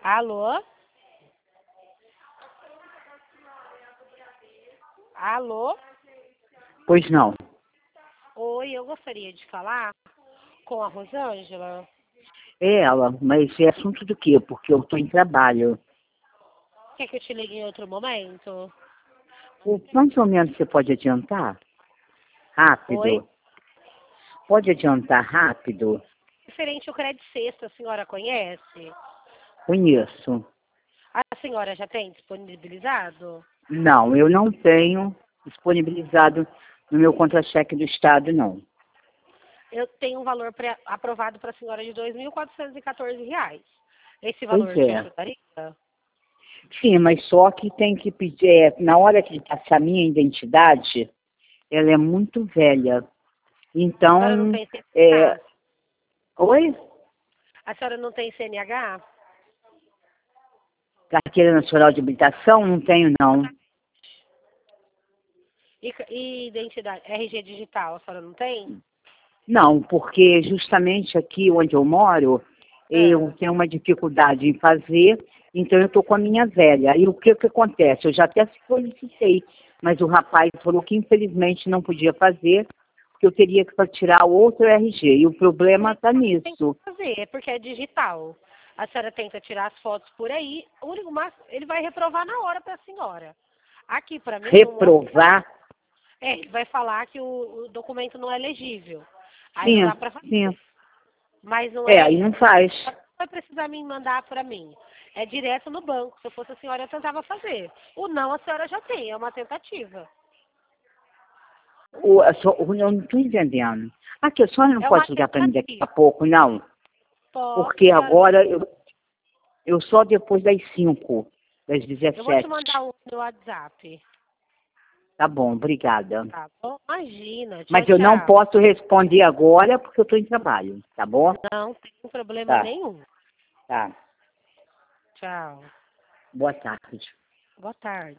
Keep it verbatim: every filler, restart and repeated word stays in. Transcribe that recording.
Alô? Alô? Pois não. Oi, eu gostaria de falar com a Rosângela. É ela, mas é assunto do quê? Porque eu estou em trabalho. Quer que eu te ligue em outro momento? O mais ou menos você pode adiantar? Oi? Rápido. Pode adiantar rápido? Referente ao crédito sexta, a senhora conhece? Conheço. A senhora já tem disponibilizado? Não, eu não tenho disponibilizado no meu contra-cheque do Estado, não. Eu tenho um valor pré- aprovado para a senhora de dois mil quatrocentos e quatorze reais. Esse Pois valor te é. ajudaria? Sim, mas só que tem que pedir, é, na hora que passar a minha identidade, ela é muito velha. A senhora não Então, tem é... C N H? Oi? A senhora não tem C N H? Carteira Nacional de Habilitação? Não tenho, não. E, e identidade? R G digital, a senhora não tem? Não, porque justamente aqui onde eu moro, eu Ah, tenho uma dificuldade em fazer, então eu estou com a minha velha. E o que, que acontece? Eu já até solicitei, mas o rapaz falou que infelizmente não podia fazer, porque eu teria que tirar outro R G. E o problema está tem que nisso. fazer, porque é digital. A senhora tenta tirar as fotos por aí, o único mas ele vai reprovar na hora para a senhora. Aqui, para mim, não mostra. Reprovar? É, ele vai falar que o, o documento não é legível. Aí não Sim, dá para sim. fazer. Mas não É, é aí isso. não faz. Não vai precisar me mandar para mim. É direto no banco. Se eu fosse a senhora, eu tentava fazer. O não, a senhora já tem, é uma tentativa. O, a só- o- eu não estou entendendo. Aqui, a senhora não É uma pode ligar para mim daqui a tentativa. pouco, não? Posso, Porque senhora. agora eu, eu só depois das cinco, das Eu vou te dezessete. mandar um no WhatsApp. Tá bom, obrigada. Tá bom? Imagina. Tchau, Mas eu não tchau. posso responder agora porque eu estou em trabalho, tá bom? Não tem problema Tá, nenhum. tá. Tchau. Boa tarde. Boa tarde.